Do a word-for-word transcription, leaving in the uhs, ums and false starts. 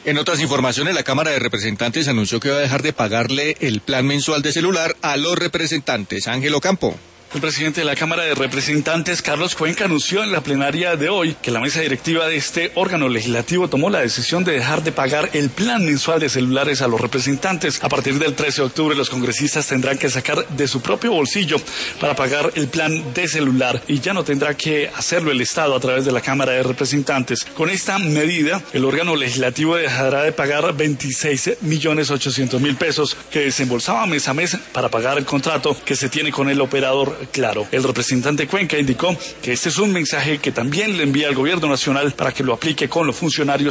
En otras informaciones, la Cámara de Representantes anunció que va a dejar de pagarle el plan mensual de celular a los representantes. Ángel Ocampo. El presidente de la Cámara de Representantes, Carlos Cuenca, anunció en la plenaria de hoy que la mesa directiva de este órgano legislativo tomó la decisión de dejar de pagar el plan mensual de celulares a los representantes. A partir del trece de octubre, los congresistas tendrán que sacar de su propio bolsillo para pagar el plan de celular y ya no tendrá que hacerlo el Estado a través de la Cámara de Representantes. Con esta medida, el órgano legislativo dejará de pagar veintiséis millones ochocientos mil pesos que desembolsaba mes a mes para pagar el contrato que se tiene con el operador Claro. El representante Cuenca indicó que este es un mensaje que también le envía al gobierno nacional para que lo aplique con los funcionarios